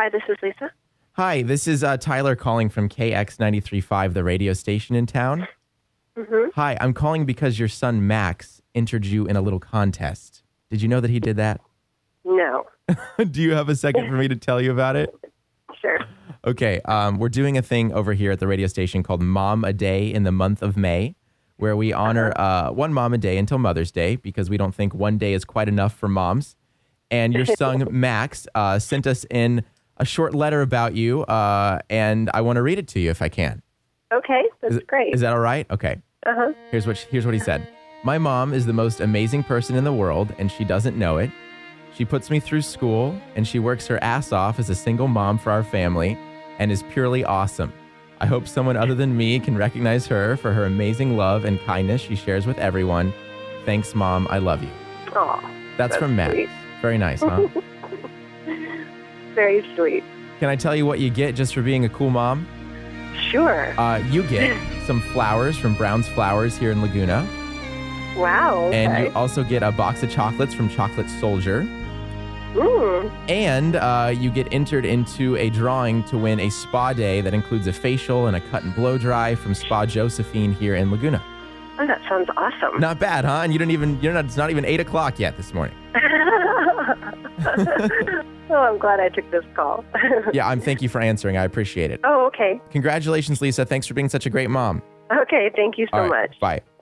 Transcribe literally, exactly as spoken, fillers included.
Hi, this is Lisa. Hi, this is uh, Tyler calling from K X ninety-three point five, the radio station in town. Mm-hmm. Hi, I'm calling because your son Max entered you in a little contest. Did you know that he did that? No. Do you have a second for me to tell you about it? Sure. Okay, um, we're doing a thing over here at the radio station called Mom a Day in the month of May, where we honor uh, one mom a day until Mother's Day because we don't think one day is quite enough for moms. And your son, Max, uh, sent us in a short letter about you, uh, and I want to read it to you if I can. Okay, that's is, great. Is that all right? Okay. Uh-huh. Here's what, here's what he said. My mom is the most amazing person in the world, and she doesn't know it. She puts me through school, and she works her ass off as a single mom for our family, and is purely awesome. I hope someone other than me can recognize her for her amazing love and kindness she shares with everyone. Thanks, Mom. I love you. Aw, that's, that's from Matt. sweet. Very nice, huh? Very sweet. Can I tell you what you get just for being a cool mom? Sure. Uh, you get some flowers from Brown's Flowers here in Laguna. Wow. Okay. And you also get a box of chocolates from Chocolate Soldier. Mm. And uh, you get entered into a drawing to win a spa day that includes a facial and a cut and blow dry from Spa Josephine here in Laguna. Oh, that sounds awesome. Not bad, huh? And you didn't even, you're not, it's not even eight o'clock yet this morning. Oh, I'm glad I took this call. Yeah, I'm thank you for answering. I appreciate it. Oh, okay. Congratulations, Lisa. Thanks for being such a great mom. Okay, thank you so All right, much. Bye.